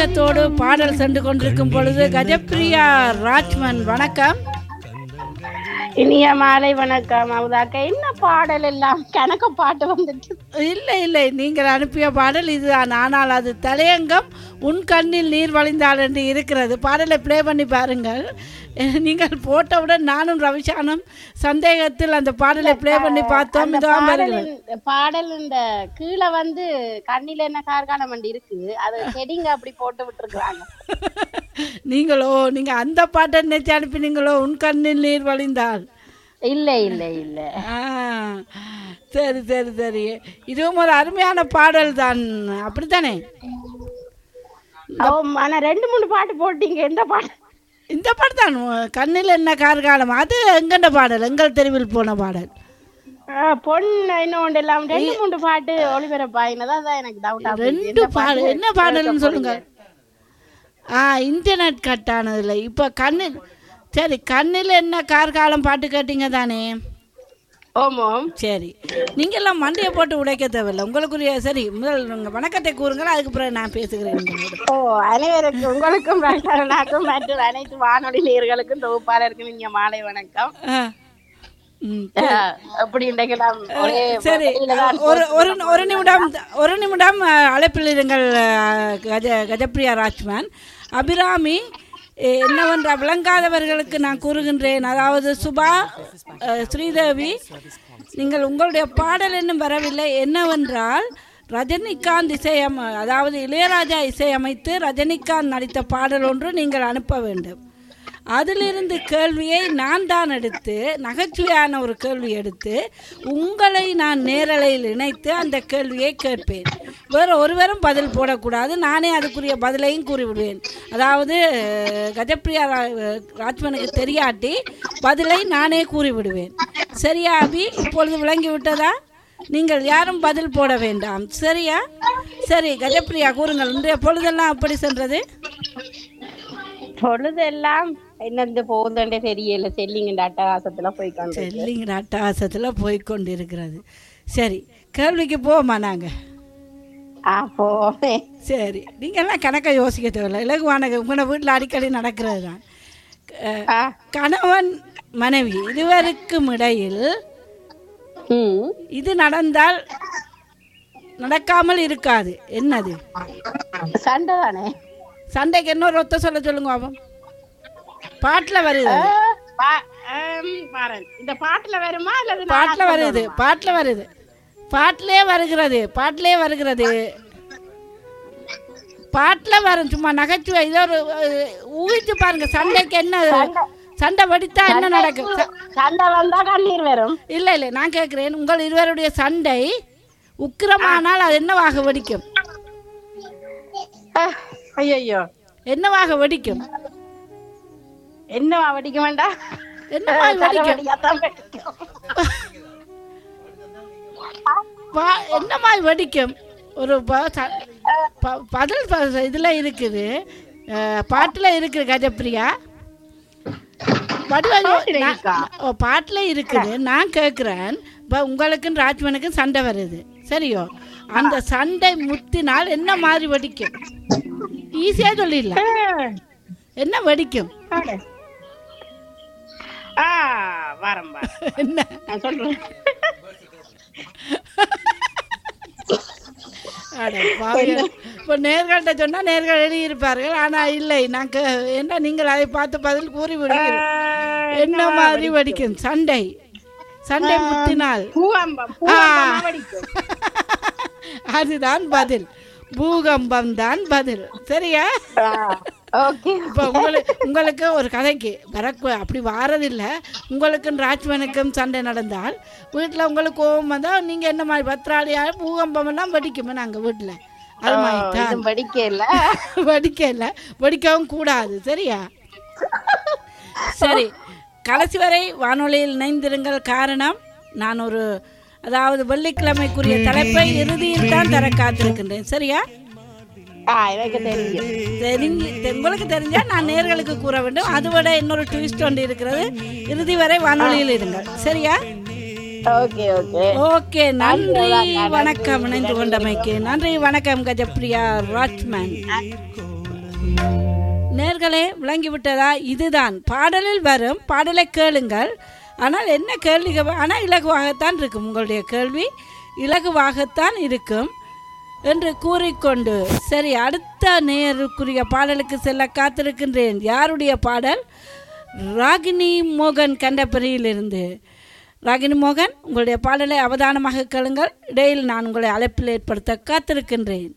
ஆர்வத்தோடு பாடல் சென்று கொண்டிருக்கும் பொழுது கஜப்பிரியா ராஜ்மன் வணக்கம். இனிய மாலை வணக்கம். அவதாக்க என்ன பாடல் எல்லாம் கணக்கு பாட்டு வந்துட்டு? இல்லை, நீங்கள் அனுப்பிய பாடல் இதுதான். ஆனால் அது தலையங்கம் உன் கண்ணில் நீர் வழிந்தால் என்று இருக்கிறது. பாடலை ப்ளே பண்ணி பாருங்கள். நீங்கள் போட்டவுடன் நானும் ரவிஷானும் சந்தேகத்தில் அந்த பாடலை ப்ளே பண்ணி பார்த்தோம். பாடல் இந்த கீழே வந்து கண்ணில என்ன கார்காலம் வண்டி இருக்கு, அது செடிங்க அப்படி போட்டு விட்டுருக்காங்க. நீங்க அந்த பாட்டை நினைச்சு அனுப்பினீங்களோ, உன் கண்ணில் நீர் வழிந்தால்? இல்ல. சரி, இதுவும் ஒரு அருமையான பாடல் தான், அப்படித்தானே? ஆனா 2-3 பாட்டு போட்டீங்க. இந்த பாட்டு தான் கண்ணில் என்ன கார்காலம். அது எங்கண்ட பாடல், எங்கள் தெருவில் போன பாடல். பொண்ணு இன்னொன்று எல்லாம் 2-3 பாட்டு ஒளிபரப்பாயினதான் எனக்கு டவுட். 2 பாடல் என்ன பாடல்னு சொல்லுங்க. இன்டர்நெட் கட் ஆனதில்லை. இப்போ கண்ணில் என்ன கார்காலம் பாட்டு கேட்டீங்க தானே? ஆமாம். சரி, நீங்கள்லாம் மண்டையை போட்டு உடைக்க தேவையில்லை. உங்களுக்குரிய சரி முதல் உங்கள் வணக்கத்தை கூறுங்கள், அதுக்கு பிறகு நான் பேசுகிறேன். அனைவருக்கும், உங்களுக்கும் மற்றும் அனைத்து வானொலி நேயர்களுக்கும் தொகுப்பாளருக்கும் இங்க மாலை வணக்கம். சரி, ஒரு நிமிடம் அழைப்பில் இருங்கள் கஜப்பிரியா ராஜ்மன். அபிராமி, என்னவென்ற விளங்காதவர்களுக்கு நான் கூறுகின்றேன். அதாவது சுபா, ஸ்ரீதேவி, நீங்கள் உங்களுடைய பாடல் இன்னும் வரவில்லை. என்னவென்றால் ரஜினிகாந்த் அதாவது இளையராஜா இசையமைத்து ரஜினிகாந்த் நடித்த பாடல் ஒன்று நீங்கள் அனுப்ப வேண்டும். அதிலிருந்து கேள்வியை நான் தான் எடுத்து, நகைச்சுவையான ஒரு கேள்வி எடுத்து உங்களை நான் நேரலையில் இணைத்து அந்த கேள்வியை கேட்பேன். வேறு ஒருவரும் பதில் போடக்கூடாது, நானே அதுக்குரிய பதிலையும் கூறிவிடுவேன். அதாவது கஜப்பிரியா ராஜ்மனுக்கு தெரியாட்டி பதிலை நானே கூறிவிடுவேன். சரியா அபி? இப்பொழுது விளங்கிவிட்டதா? நீங்கள் யாரும் பதில் போட வேண்டாம், சரியா? சரி கஜப்பிரியா, கூறுங்கள், இன்றைய பொழுதெல்லாம் அப்படி சென்றது? பொழுதெல்லாம் என்னது போகுதுன்றே தெரியல. செல்லிங்கிற அட்டகாசத்துல போய்கொண்டிருக்கிறது. சரி, கேள்விக்கு போவோமா நாங்க? சரி, நீங்க எல்லாம் கணக்கை யோசிக்க தேவையில்லை, இலகுவான உங்களோட வீட்டில் அடிக்கடி நடக்கிறது தான். கணவன் மனைவி இருவருக்கும் இடையில் இது நடந்தால் நடக்காமல் இருக்காது, என்னது? சண்டை தானே? சண்டைக்கு இன்னொரு ஒத்த சொல்ல சொல்லுங்க. அவன் பாட்டுல வருது. இந்த பாட்டுல வருமா? பாட்டுல வருது. பாட்டிலே வரும். சும்மா நகைச்சுவை. இதோ ஒரு ஊகிச்சு பாருங்க. சண்டைக்கு என்ன, சண்டை வடித்தா என்ன நடக்கும்? சண்டை வந்தா கண்ணீர் வரும். இல்ல, நான் கேட்கிறேன், உங்கள் இருவருடைய சண்டை உக்கிரமானால் அது என்னவாக வெடிக்கும்? ஐயோ, என்னவாக வெடிக்கும்? என்னவா வெடிக்க வேண்டாம்? என்னமாய் வெடிக்கும்? ஒரு பதில் இதுல இருக்குது, பாட்டுல இருக்குது கஜப்பிரியா. பாட்டுல இருக்குது. நான் கேட்கிறேன், உங்களுக்கும் ராஜ்மனுக்கும் சண்டை வருது, சரியோ? அந்த சண்டை முத்தினால் என்ன மாதிரி வெடிக்கும்? ஈஸியா சொல்லிடலாம். என்ன வெடிக்கும்? என்ன சொல்றேன். இப்போ நேர்கள்ட்ட சொன்னா நேர்கள் எழுதியிருப்பார்கள். ஆனா இல்லை, என்ன நீங்கள் அதை பார்த்து பதில் கூறி விடுகிறேன். என்ன மாதிரி வெடிக்கும்? சண்டை முத்தினால் அதுதான் பதில். பூகம்பம் தான் பதில், சரியா? இப்போ உங்களுக்கு ஒரு கதைக்கு அப்படி வாரதில்லை. உங்களுக்கும் ராஜ்மனுக்கும் சண்டை நடந்தால் வீட்டில் உங்களுக்கு கோபம் வந்தால் நீங்கள் என்ன மாதிரி பத்திராளியா பூகம்பம் எல்லாம் வெடிக்குமே நாங்கள் வீட்டில். அது மாதிரி தான். வெடிக்கவும் கூடாது, சரியா? சரி, கடைசி வரை வானொலியில் இணைந்திருங்கள். காரணம், நான் அதாவது வெள்ளிக்கிழமைக்குரிய தலைப்பை இறுதியில் தான் தர காத்திருக்கின்றேன், சரியா? உங்களுக்கு தெரிஞ்சா நான் நேர்களுக்கு கூற வேண்டும். அதுவிட இன்னொரு ட்விஸ்ட் ஒன்று இருக்கிறது. இறுதி வரை வானொலியில் இருங்கள், சரியா? ஓகே, நன்றி, வணக்கம். இணைந்து கொண்டமைக்கு நன்றி, வணக்கம் கஜப்பிரியா ராஜ்மன். நேர்களே விளங்கிவிட்டதா? இதுதான் பாடலில் வரும். பாடலை கேளுங்கள். ஆனால் என்ன கேள்வி? ஆனால் இலகுவாகத்தான் இருக்கும். உங்களுடைய கேள்வி இலகுவாகத்தான் இருக்கும் என்று கூறிக்கொண்டு சரி, அடுத்த நேருக்குரிய பாடலுக்கு செல்ல காத்திருக்கின்றேன். யாருடைய பாடல்? ராகினி மோகன் கண்டபரியிலிருந்து. ராகினி மோகன், உங்களுடைய பாடலை அவதானமாக கேளுங்கள். இடையில் நான் உங்களை அழைப்பில் ஏற்படுத்த காத்திருக்கின்றேன்.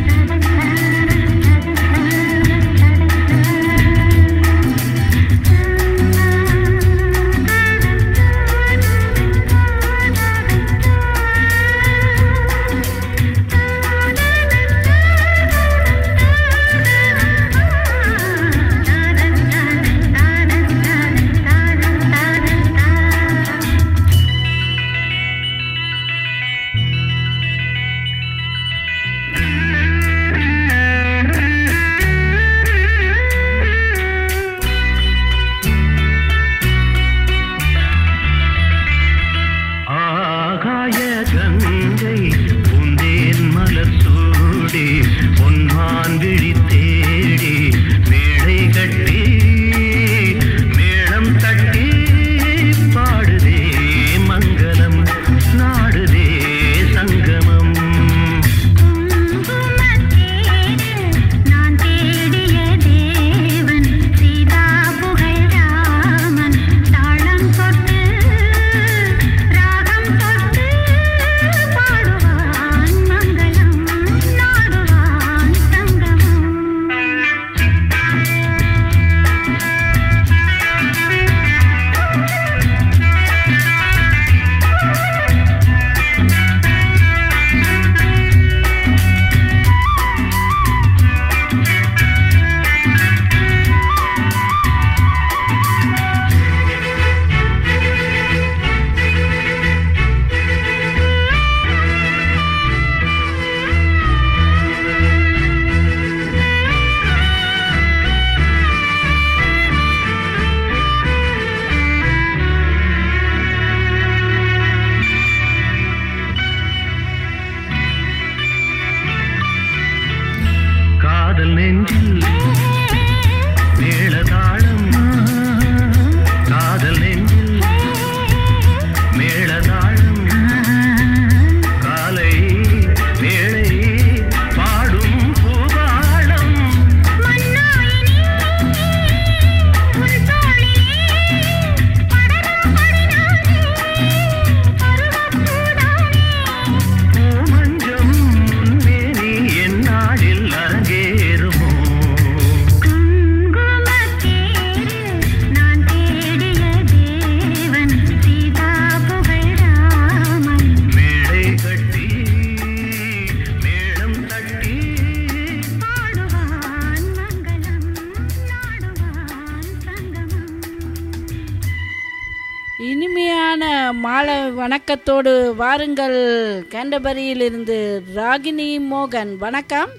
இனிமையான மாலை வணக்கத்தோடு வாருங்கள். கேண்டபரியிலிருந்து ராகினி மோகன். வணக்கம்.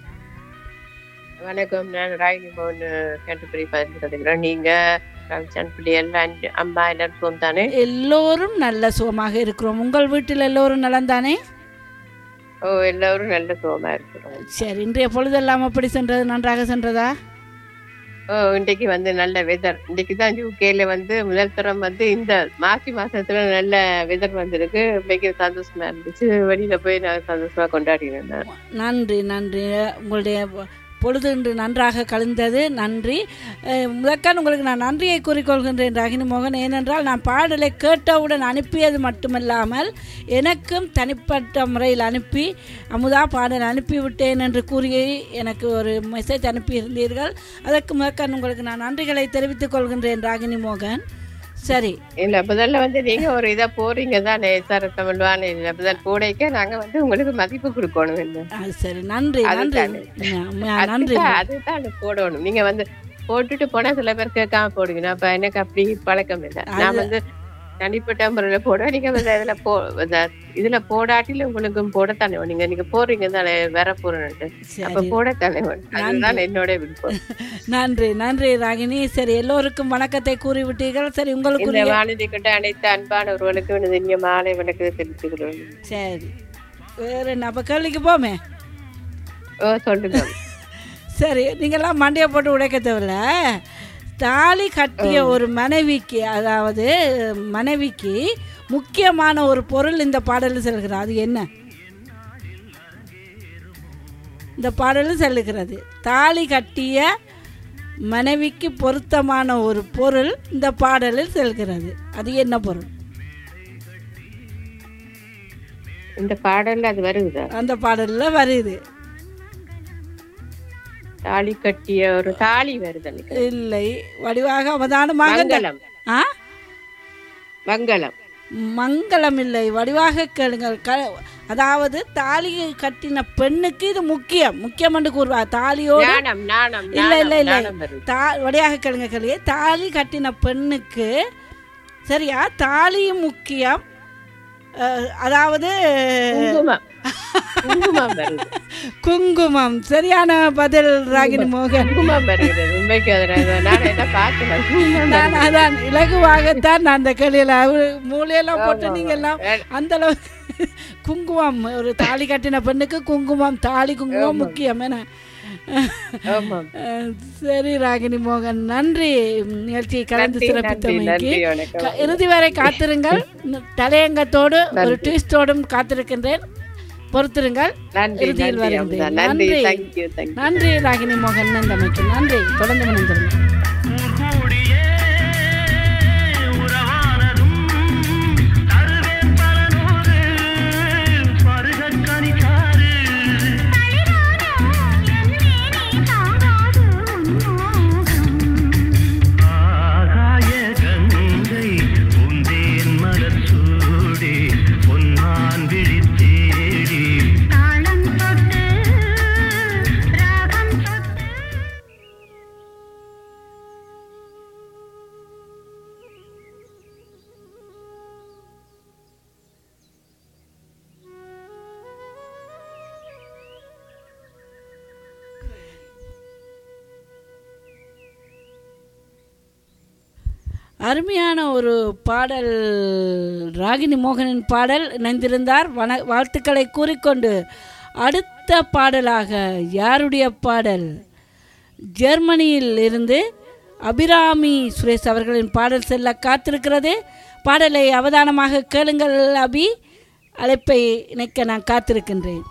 வணக்கம், நான் ராகினி மோகன் கேண்டபரி பதிக்கிறேன். நீங்க எல்லாம் அம்மா எல்லாரும் சுகம் தானே? எல்லோரும் நல்ல சுகமாக இருக்கிறோம். உங்கள் வீட்டில் எல்லோரும் நலம் தானே? ஓ, எல்லோரும் நல்ல சுகமா இருக்கிறோம். சரி, இன்றைய பொழுதெல்லாம் எப்படி சென்றது? நன்றாக சென்றதா? இன்றைக்கு நல்ல வெதர். இன்றைக்கு தான் யூகேல முதல் தரம் இந்த மார்ச் மாசத்துல நல்ல வெதர் வந்திருக்கு. மிக சந்தோஷமா இருந்துச்சு. வெளியில போய் நான் சந்தோஷமா கொண்டாடினேன். நன்றி நன்றி. உங்களுடைய பொழுது இன்று நன்றாக கழிந்தது. நன்றி. முதற்கான உங்களுக்கு நான் நன்றியை கூறிக்கொள்கின்றேன் ராகினி மோகன். ஏனென்றால் நான் பாடலை கேட்டவுடன் அனுப்பியது மட்டுமல்லாமல் எனக்கும் தனிப்பட்ட முறையில் அனுப்பி அமுதா பாடல் அனுப்பிவிட்டேன் என்று கூறி எனக்கு ஒரு மெசேஜ் அனுப்பியிருந்தீர்கள். அதற்கு முதற்கான உங்களுக்கு நான் நன்றிகளை தெரிவித்துக் கொள்கின்றேன் ராகினி மோகன். சரி, இல்ல முதல்ல நீங்க ஒரு இதா போறீங்க தானே சார் தமிழ் வானிலை முதல் போடைக்க நாங்க உங்களுக்கு மதிப்பு கொடுக்கணும். இல்லை சரி, நன்றி நன்றி நன்றி. அதுதான் போடணும். நீங்க போட்டுட்டு போனா சில பேர் கேட்காம போடுங்க. அப்ப எனக்கு அப்படி பழக்கம் இல்லை. நான் தனிப்பட்ட முறையில போடுவேன். நீங்க இதுல போடாட்டில உங்களுக்கும் போடத்தானே. நீங்க போறீங்க தானே வேற போறேன்ட்டு, அப்ப போடத்தானே. அதுதான் என்னோட விருப்பம். நன்றி நன்றி ராகினி. சரி, எல்லோருக்கும் வணக்கத்தை கூறிவிட்டீர்கள். சரி, உங்களுக்கு இந்த வானிலை கிட்ட அனைத்து அன்பானவர்களுக்கு இனிய மாலை வணக்கத்தை தெரிவித்துக்கிறோம். சரி, வேற என்ன? அப்ப கேள்விக்கு போமே. சொல்லுங்க. சரி, நீங்கள்லாம் மண்டையை போட்டு உடைக்க தேவையில்ல. தாலி கட்டிய ஒரு மனைவிக்கு, அதாவது மனைவிக்கு முக்கியமான ஒரு பொருள் இந்த பாடலில் செல்கிறது. அது என்ன? இந்த பாடலில் செல்லுகிறது. தாலி கட்டிய மனைவிக்கு பொருத்தமான ஒரு பொருள் இந்த பாடலில் செல்கிறது. அது என்ன பொருள்? இந்த பாடல்ல அது வருது. அந்த பாடல்ல வருது. தாலி கட்டிய ஒரு தாலி வருது. இல்லை, வடிவாக அவதானமாக மங்களம். மங்களம் மங்களம் இல்லை, வடிவாக கேளுங்கள். அதாவது தாலி கட்டின பெண்ணுக்கு இது முக்கியம் என்று கூறுவா. தாலியோடு இல்லை இல்லை இல்லை, வடிவாக கேளுங்க கேள்வி. தாலி கட்டின பெண்ணுக்கு சரியா தாலியும் முக்கியம். அதாவது குங்குமம். சரியான பதில் ராகினி மோகன். அதான் இலகுவாகத்தான் நான் அந்த கேள்வியில மூலையெல்லாம் போட்டு நீங்க எல்லாம் அந்த அளவுக்கு குங்குமம். ஒரு தாலி கட்டின பெண்ணுக்கு குங்குமம், தாலி குங்குமம் முக்கியம். என சரி ராகினி மோகன், நன்றி நிகழ்ச்சியை கலந்து சிறப்பித்தமைக்கு. இறுதி வரை காத்திருங்கள். தலையங்கத்தோடு ஒரு ட்விஸ்டோடும் காத்திருக்கின்றேன். பொறுத்திருங்கள், இறுதியில் வருகின்றேன். நன்றி ராகினி மோகன். நன்றமைக்கு நன்றி. தொடர்ந்து மணிந்திருங்கள். அருமையான ஒரு பாடல், ராகினி மோகனின் பாடல். இணைந்திருந்தார். வாழ்த்துக்களை கூறிக்கொண்டு அடுத்த பாடலாக யாருடைய பாடல்? ஜெர்மனியில் இருந்து அபிராமி சுரேஷ் அவர்களின் பாடல் செல்ல காத்திருக்கிறது. பாடலை அவதானமாக கேளுங்கள் அபி. அழைப்பை இணைக்க நான் காத்திருக்கின்றேன்.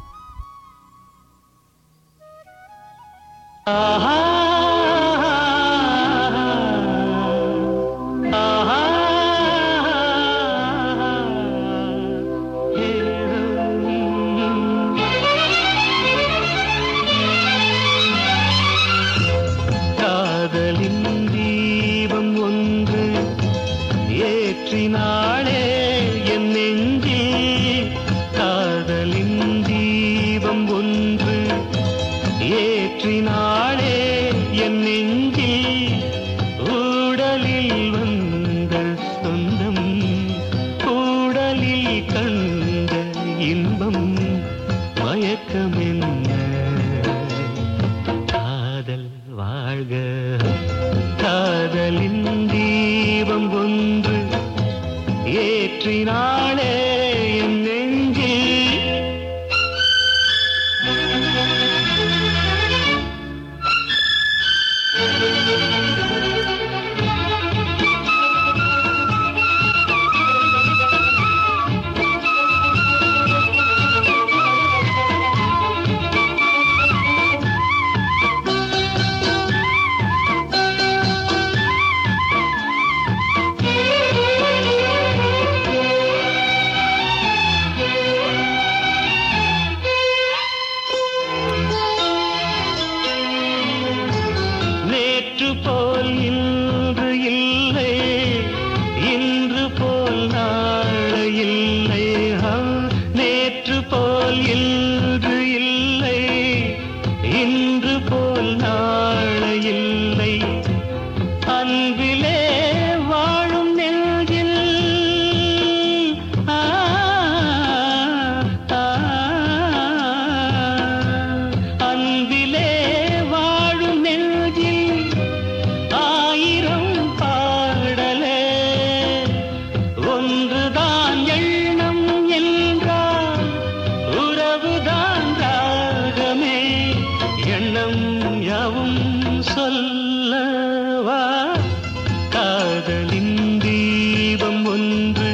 சொல்லவா காதலின் தீபம் ஒன்று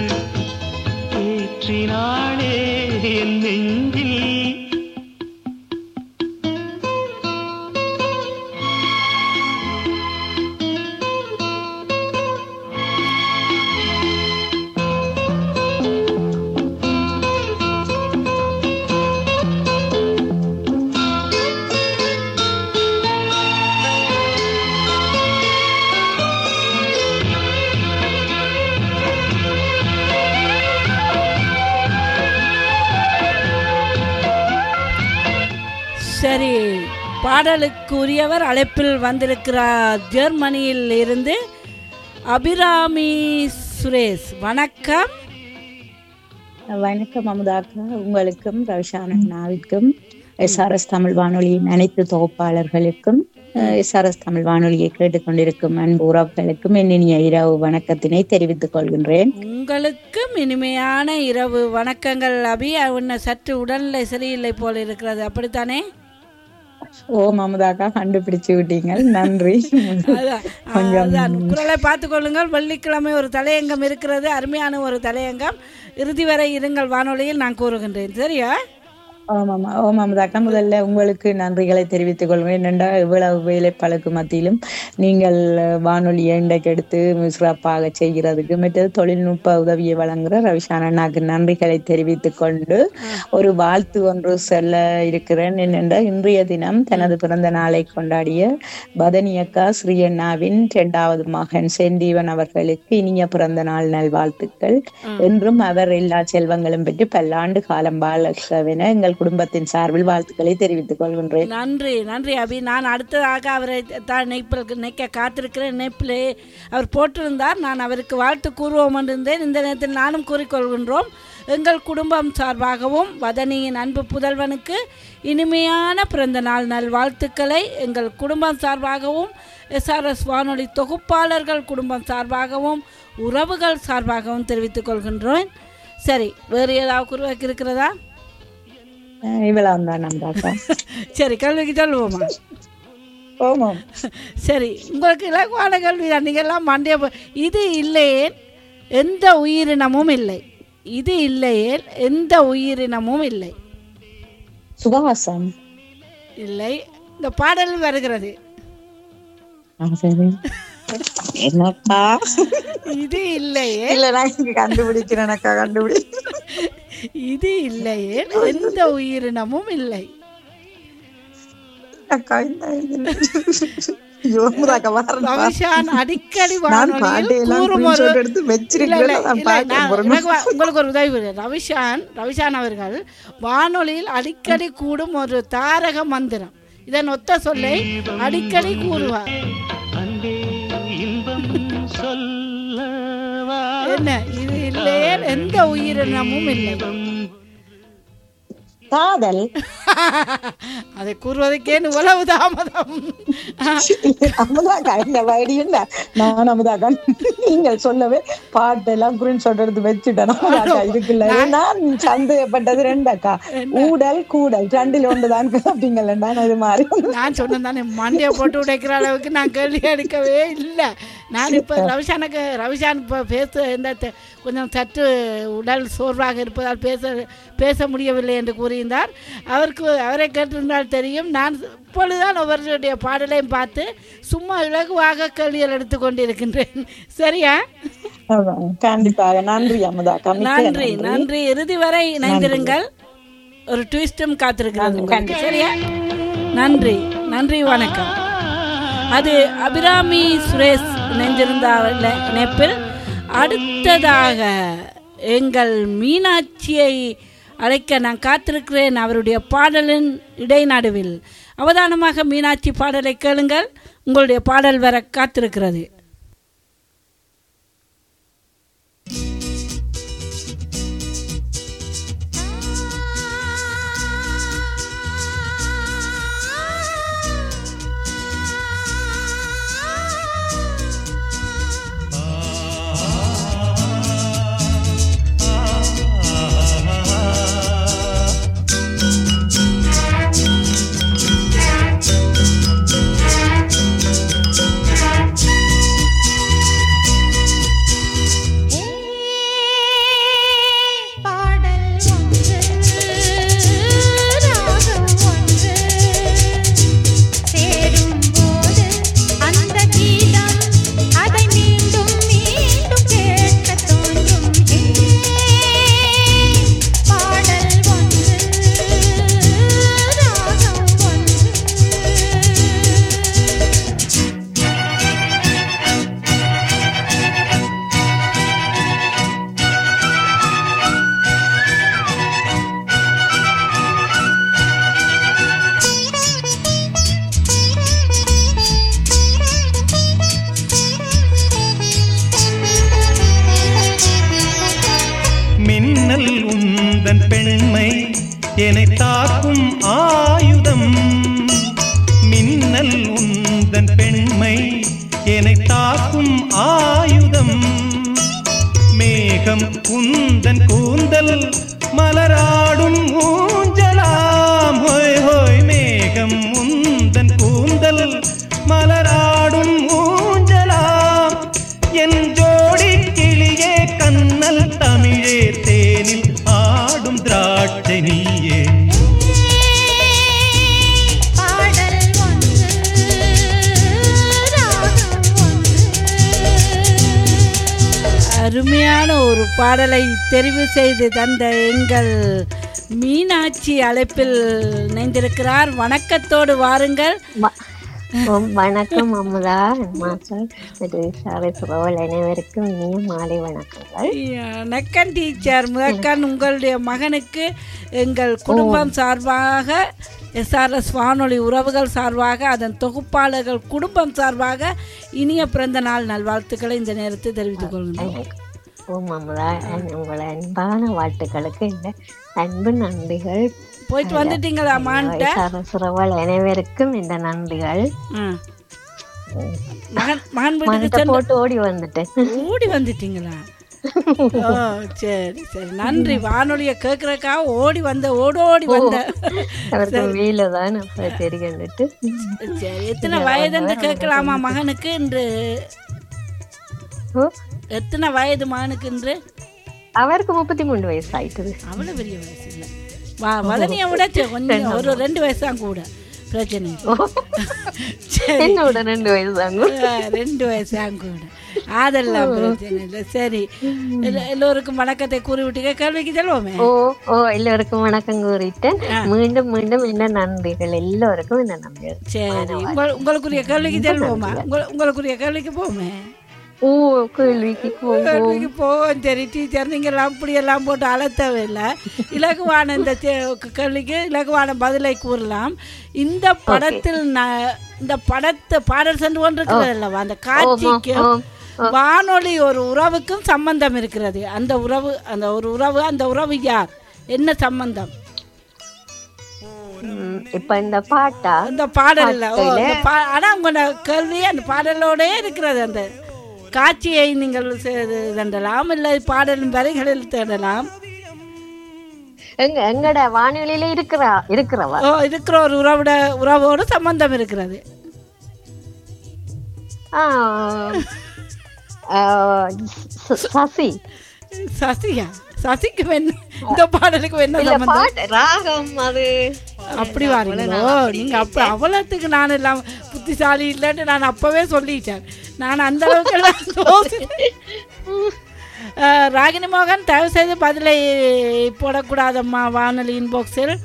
ஏற்றினாளே என் நெஞ்சில். சரி, பாடலுக்குரியவர் அழைப்பில் வந்திருக்கிறார் ஜெர்மனியில் இருந்து அபிராமி சுரேஷ். வணக்கம். வணக்கம் அமுதாக்கா, உங்களுக்கும் ரவிஷானாவிற்கும் எஸ்ஆர்எஸ் தமிழ் வானொலியின் அனைத்து தொகுப்பாளர்களுக்கும் எஸ்ஆர்எஸ் தமிழ் வானொலியை கேட்டுக்கொண்டிருக்கும் அன்பு உறவுகளுக்கும் இனிய இரவு வணக்கத்தினை தெரிவித்துக் கொள்கின்றேன். உங்களுக்கும் இனிமையான இரவு வணக்கங்கள். அபி, உன்னை சற்று உடல்நிலை சரியில்லை போல் இருக்கிறது, அப்படித்தானே? ஓ அமுதாக்கா, கண்டுபிடிச்சு விட்டீங்க, நன்றி. குரலை பார்த்து கொள்ளுங்கள். வெள்ளிக்கிழமை ஒரு தலையங்கம் இருக்கிறது, அருமையான ஒரு தலையங்கம். இறுதி வரை இருங்கள் வானொலியில் நான் கூறுகின்றேன், சரியா? ஓம் அமுதாக்கா, முதல்ல உங்களுக்கு நன்றிகளை தெரிவித்துக் கொள்வேன். என்னென்றா இவ்வளவு வேலைப்பளுக்கு மத்தியிலும் நீங்கள் வானொலியை இன்றைக்கு எடுத்து சிறப்பாக செய்கிறதுக்கு, மற்றது தொழில்நுட்ப உதவியை வழங்குகிற ரவிஷான் அண்ணாக்கு நன்றிகளை தெரிவித்துக் கொண்டு ஒரு வாழ்த்து ஒன்று சொல்ல இருக்கிறேன். என்னென்றா இன்றைய தினம் தனது பிறந்த நாளை கொண்டாடிய பதனியக்கா ஸ்ரீ அண்ணாவின் 2வது மகன் செந்தீவன் அவர்களுக்கு இனிய பிறந்த நாள் நல்வாழ்த்துக்கள். என்றும் அவர் எல்லா செல்வங்களும் பெற்று பல்லாண்டு காலம் வாழவென எங்கள் குடும்பத்தின் சார்பில் வாழ்த்துக்களை தெரிவித்துக் கொள்கின்றேன். நன்றி நன்றி அபி. நான் அடுத்ததாக அவரை தான் நினைக்க காத்திருக்கிறேன். நினைப்பிலே அவர் போட்டிருந்தார், நான் அவருக்கு வாழ்த்து கூறுவோம் என்றிருந்தேன். இந்த நேரத்தில் நானும் கூறிக்கொள்கின்றோம். எங்கள் குடும்பம் சார்பாகவும் வதனியின் அன்பு புதல்வனுக்கு இனிமையான பிறந்த நாள் நல்வாழ்த்துக்களை எங்கள் குடும்பம் சார்பாகவும் எஸ்ஆர்எஸ் வானொலி தொகுப்பாளர்கள் குடும்பம் சார்பாகவும் உறவுகள் சார்பாகவும் தெரிவித்துக் கொள்கின்றோம். சரி, வேறு ஏதாவது குறுவாக்கு இருக்கிறதா? சரி, கல்விக்கு சொல்லுவோமா? ஓமாம். சரி, உங்களுக்கு இலகுவான கல்வி தான். நீங்கள்லாம் மண்டிய இது இல்லையே எந்த உயிரினமும் இல்லை, இது இல்லையே எந்த உயிரினமும் இல்லை. சுகாசம் இல்லை, இந்த பாடல் வருகிறது. என்னக்கா இது இல்லையே, கண்டுபிடிக்கிறேனக்கா, கண்டுபிடி. இது இல்லையே எந்த உயிரினமும் இல்லை. அடிக்கடி உங்களுக்கு ஒரு உதவி. ரவிஷான் அவர்கள் வானொலியில் அடிக்கடி கூடும் ஒரு தாரக மந்திரம், இதன் ஒத்த சொல்லை அடிக்கடி கூறுவார். என்ன? இது இல்லையே எந்த உயிரினமும் இல்லை. காதல். அதை கூறுவதற்கே உளவு தாமதம். நீங்கள் சொல்லவே பாட்டெல்லாம் குறின் சொல்றது வச்சுட்டேன். இருக்குல்ல, நான் சந்தேகப்பட்டது 2 அக்கா, ஊடல் கூடல் 2ல் ஒன்றுதான் அப்படிங்கல. இது மாதிரி நான் சொன்னேன், மண்டையை போட்டு உடைக்கிற அளவுக்கு நான் கேள்வி எடுக்கவே இல்லை. நான் இப்போ ரவிஷான் இப்போ கொஞ்சம் சற்று உடல் சோர்வாக இருப்பதால் பேச முடியவில்லை என்று கூறியிருந்தார். அவரை கேட்டிருந்தால் தெரியும். நான் இப்பொழுதுதான் ஒவ்வொருடைய பாடலையும் பார்த்து சும்மா இலகுவாக கேள்விகள் எடுத்துக்கொண்டிருக்கின்றேன். சரியா? கண்டிப்பாக. நன்றி அமுதாக்கா, நன்றி நன்றி. இறுதி வரை இணைந்திருங்கள், ஒரு ட்விஸ்டும் காத்திருக்கிறது. சரியா? நன்றி நன்றி, வணக்கம். அது அபிராமி சுரேஷ் இணைந்திருந்தார் இணைப்பில். அடுத்ததாக எங்கள் மீனாட்சியை அழைக்க நான் காத்திருக்கிறேன், அவருடைய பாடலின் இடைநடுவில். அவதானமாக மீனாட்சி பாடலை கேளுங்கள், உங்களுடைய பாடல் வர காத்திருக்கிறது. என்னை தாக்கும் ஆயுதம். மின்னல் உந்தன் பெண்மை என்னை தாக்கும் ஆயுதம். மேகம் உந்தன் கூந்தல் மலராடும் ஊஞ்சலாம். ஹோய் ஹோய் மேகம் உந்தன் கூந்தல் மலராடும் ஊஞ்சலாம். என் ஜோடி கிளியே கண்ணல் தமிழே தேனில் ஆடும் திராட்சை நீயே. அருமையான ஒரு பாடலை தெரிவு செய்து தந்த எங்கள் மீனாட்சி அழைப்பில் இணைந்திருக்கிறார். வணக்கத்தோடு வாருங்கள். வணக்கம் அமுதா மாஸ்டர் சுரவல் அனைவருக்கும் இனிய மாலை வணக்கங்கள். வணக்கம் டீச்சர். முதற்கண் உங்களுடைய மகனுக்கு எங்கள் குடும்பம் சார்பாக, SRS வானொலி உறவுகள் சார்பாக, அதன் தொகுப்பாளர்கள் குடும்பம் சார்பாக இனிய பிறந்த நாள் நல்வாழ்த்துக்களை இந்த நேரத்தில் தெரிவித்துக் கொள்கிறேன். ஓம் அமுதா, உங்களை அன்பான வாழ்த்துக்களுக்கு இந்த அன்பு நன்றிகள். போயிட்டு வந்துட்டீங்களா மான்ட்ட? சுரவல் அனைவருக்கும் இந்த நன்றிகள். மகன் வீட்டுக்கு போட்டு ஓடி வந்துட்டேன். ஓடி வந்துட்டீங்களா? ஓ சரி சரி, நன்றி. வானொலியை கேட்கறக்கா ஓடி வந்த ஓடோடி வந்த அவருக்கு வீல தான் அப்ப தெரிஞ்சுட்டு. சரி, எத்தனை வயதுன்னு கேட்கலாமா மகனுக்கு என்று? எத்தனை வயது மகனுக்கு என்று? அவருக்கு 33 வயசு ஆயிட்டுது. அவ்வளவு பெரிய வயசு இல்லை. வதனியை விட கொஞ்சம் ஒரு 2 வயசு தான் கூட. பிரச்சனை என்னோட 2 வயசு தான் 2 வயசு தான் கூட. அதெல்லாம் பிரச்சனை இல்லை. சரி, எல்லோருக்கும் வணக்கத்தை கூறிவிட்டீங்க. கேள்விக்கு செல்வோமே. ஓ எல்லோருக்கும் வணக்கம் கூறிட்டேன். மீண்டும் மீண்டும் என்ன நன்றிகள் எல்லோருக்கும் என்ன நன்றிகள். சரி, உங்களுக்குரிய கேள்விக்கு செல்வோமா? உங்களுக்குரிய கேள்விக்கு போமே. கேள்விக்கு போவோம். சரி டீச்சர், நீங்கள் அப்படியெல்லாம் போட்டு அழுத்தவே இல்லை. இலகுவான இந்த கேள்விக்கு இலகுவான பதிலை கூறலாம். இந்த படத்தில் இந்த பாடல் சென்று கொண்டிருக்கிறது அல்லவா, அந்த காட்சிக்கு வானொலி ஒரு உறவுக்கும் சம்பந்தம் இருக்கிறது. அந்த உறவு யார்? என்ன சம்பந்தம்? இப்ப இந்த பாட்டா? இந்த பாடல் இல்ல. ஆனா உங்க கேள்வி அந்த பாடலோட இருக்கிறது. அந்த காட்சியை நீங்கள் தேடலாம், இல்லை பாடலின் வரிகளில் தேடலாம். எங்கட வானொலியில இருக்கிறவா இருக்கிற ஒரு உறவோடு சம்பந்தம் இருக்கிறது. சசியா? சசிக்கு இந்த பாடலுக்கு என்ன ராகம்? அது அப்படி வாரீங்களோ நீங்க? அப்ப அவ்வளவுக்கு நான் எல்லாம் புத்திசாலி இல்லைன்னு நான் அப்பவே சொல்லிட்டேன். நான் அந்த அளவுக்கு ராகினி மோகன், தயவு செய்து பதிலை போடக்கூடாதம்மா வானொலி இன்பாக்ஸில்.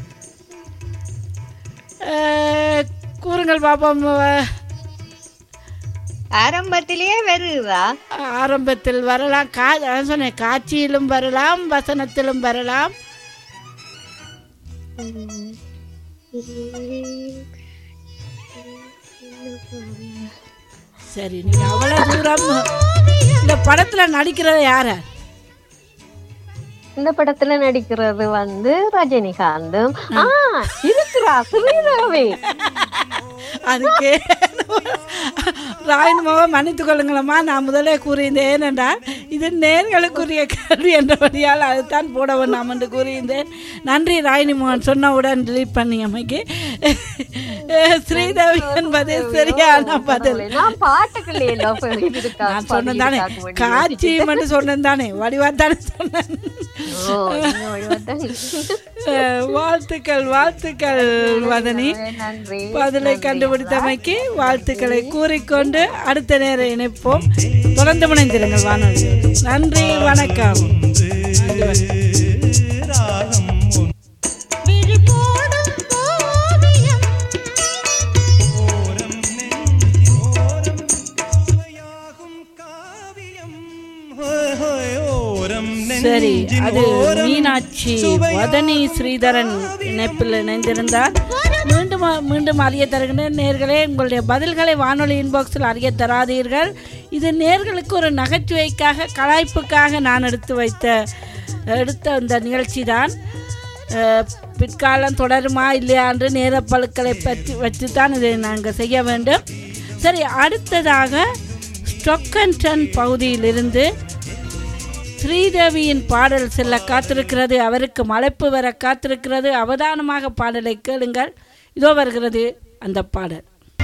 கூறுங்கள் பாப்போம். ஆரம்பத்திலேயே வருதா? ஆரம்பத்தில் வரலாம். சொன்னேன், காட்சியிலும் வரலாம், வசனத்திலும் வரலாம். சரி, நீங்க அவ்வளவு தூரம். இந்த படத்துல நடிக்கிறது யார? இந்த படத்துல நடிக்கிறது ரஜினிகாந்தும் இருக்கிறா ஸ்ரீதேவி. அதுக்கு ராயின் மோகன் மன்னித்துக் கொள்ளுங்களம்மா, நான் முதலே கூறியிருந்தேன். ஏனென்றால் இது நேர்களுக்குரிய கேள்வி என்றபடியால் அதுதான் போட வேண்டாம் என்று கூறியிருந்தேன். நன்றி ராயினி மோகன், சொன்னவுடன் டிலீட் பண்ணி அமைக்கு. ஸ்ரீதேவி என்பது சரியான பதில். நான் சொன்னதானே, காட்சி மட்டும் சொன்னதானே, வடிவாத்தானே சொன்னேன். வாழ்த்துக்கள் வதனி. பதிலை கண்டுபிடித்தமைக்கு வாழ்த்துக்களை கூறிக்கொண்டு அடுத்த நேரம் இணைப்போம். தொடர்ந்து முனைந்திருங்கள் வானொலி. நன்றி, வணக்கம். சரி, அது மீனாட்சி வதனி ஸ்ரீதரன் இணைப்பில் இணைந்திருந்தார். மீண்டும் அறிய தருகின்ற நேர்களே, உங்களுடைய பதில்களை வானொலி இன்பாக்ஸில் அறிய தராதீர்கள். இது நேர்களுக்கு ஒரு நகைச்சுவைக்காக, கலாய்ப்புக்காக நான் எடுத்த அந்த நிகழ்ச்சி தான். பிற்காலம் தொடருமா இல்லையா என்று நேரப்பழுக்களை பற்றி வச்சுத்தான் இதை நாங்கள் செய்ய வேண்டும். சரி, அடுத்ததாக ஸ்டொக்கன்டன் பகுதியிலிருந்து ஸ்ரீதேவியின் பாடல் செல்ல காத்திருக்கிறது. அவருக்கு அழைப்பு வர காத்திருக்கிறது. அவதானமாக பாடலை கேளுங்கள். இதோ வருகிறது அந்த பாடல்.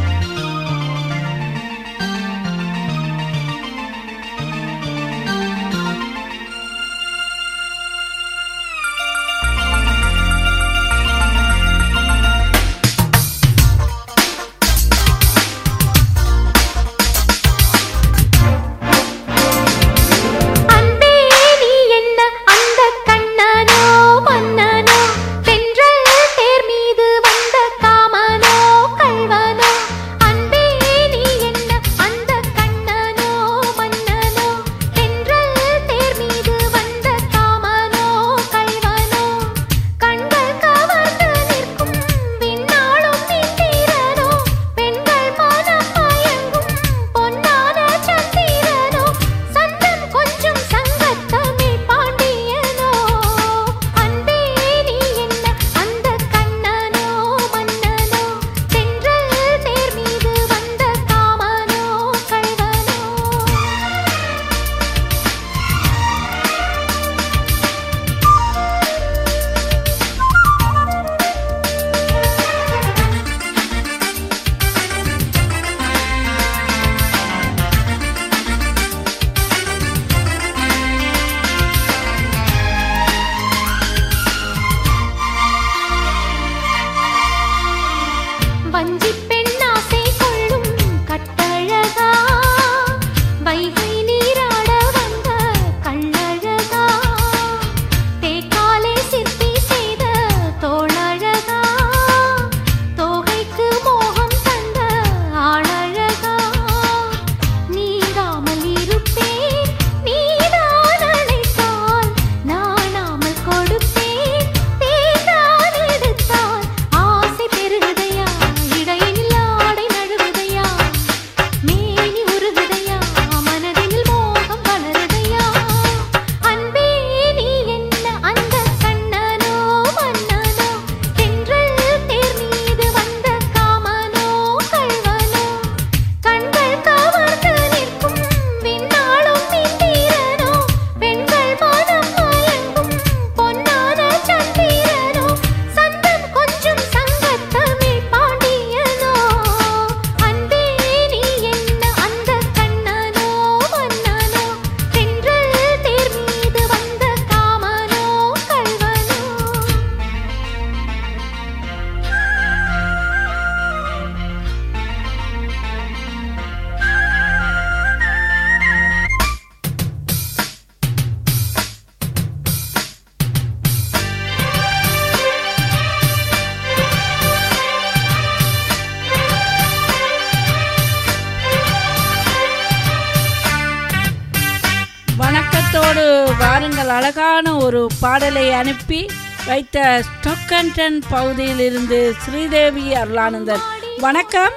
வாருங்கள். அழகான ஒரு பாடலை அனுப்பி வைத்த ஸ்டொக்கன்டன் பகுதியிலிருந்து ஸ்ரீதேவி அருளானந்தன். வணக்கம்.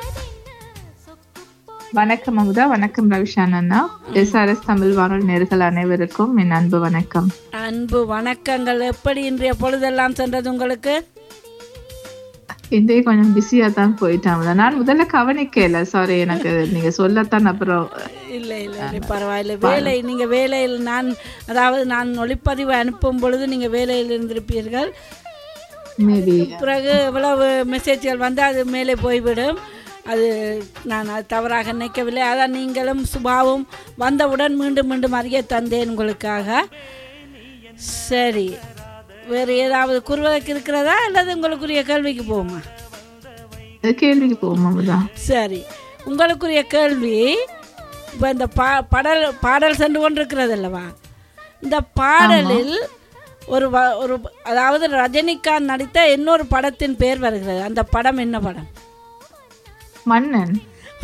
வணக்கம் அமுதா. வணக்கம் ரவிஷான் அண்ணா. SRS தமிழ் வானொலி நேயர்கள் அனைவருக்கும் என் அன்பு வணக்கம். அன்பு வணக்கங்கள். எப்படி இன்றைய பொழுதெல்லாம் சென்றது உங்களுக்கு? இன்றைய கொஞ்சம் பிஸியா தான் போயிட்டாங்க. நான் முதல்ல கவனிக்கல, சாரி. எனக்கு நீங்க சொல்லத்தான் அப்புறம். இல்லை பரவாயில்லை. வேலை, நீங்க வேலையில், நான் ஒளிப்பதிவு அனுப்பும் பொழுது நீங்க வேலையில் இருந்திருப்பீர்கள். பிறகு எவ்வளவு மெசேஜ்கள் வந்து அது மேலே போய்விடும். அது நான் அது தவறாக நினைக்கவில்லை. அதான் நீங்களும் சுபாவும் வந்தவுடன் மீண்டும் மீண்டும் அறிய தந்தேன் உங்களுக்காக. சரி, வேறு ஏதாவது கூறுவதற்கு இருக்கிறதா அல்லது உங்களுக்குரிய கேள்விக்கு போகுமா? கேள்விக்கு போகுமா? சரி, உங்களுக்குரிய கேள்வி. இப்போ இந்த பாடல் சென்று கொண்டிருக்கிறது அல்லவா? இந்த பாடலில் ஒரு அதாவது ரஜினிகாந்த் நடித்த இன்னொரு படத்தின் பெயர் வருகிறது. அந்த படம் என்ன படம்? மன்னன்.